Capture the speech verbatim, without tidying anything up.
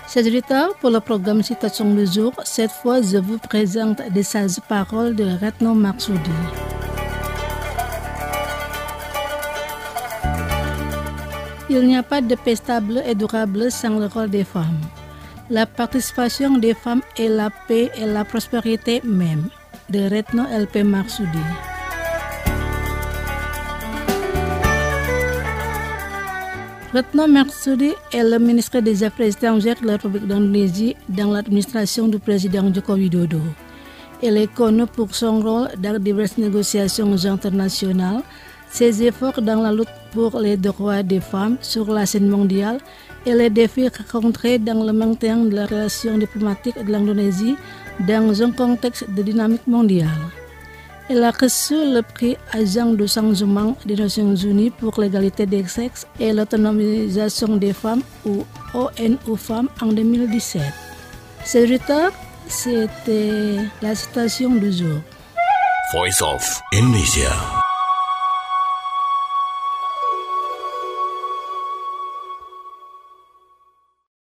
Chers auditeurs, pour le programme Citation du jour, cette fois je vous présente des sages paroles de Retno Marsudi. Il n'y a pas de paix stable et durable sans le rôle des femmes. La participation des femmes est la paix et la prospérité même. De Retno L P Marsudi. Retno Marsudi est le ministre des Affaires étrangères de la République d'Indonésie dans l'administration du président Joko Widodo. Il est connu pour son rôle dans diverses négociations internationales, ses efforts dans la lutte pour les droits des femmes sur la scène mondiale et les défis rencontrés dans le maintien de la relation diplomatique de l'Indonésie dans un contexte de dynamique mondiale. Elle a reçu le prix Agent de changement des Nations Unies pour l'égalité des sexes et l'autonomisation des femmes ou O N U Femmes en deux mille dix-sept. Ce retard, c'était la citation du jour. Voice of Indonesia.